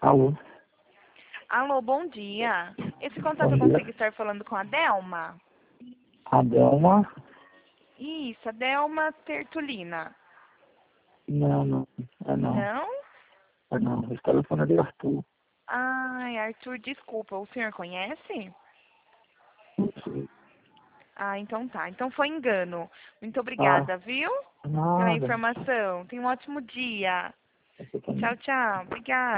Alô, Alô, bom dia. Esse contato bom eu dia. consigo estar falando com a Delma? A Delma? Isso, a Delma Tertulina. Não, não. É não. Não? É não. Esse telefone é de Arthur. Ai, Arthur, desculpa, o senhor conhece? Não sei. Ah, então tá. Então foi engano. Muito Ah, obrigada, viu? Pela nada. informação. Tenha um ótimo dia. Você também. Tchau, tchau. Obrigada.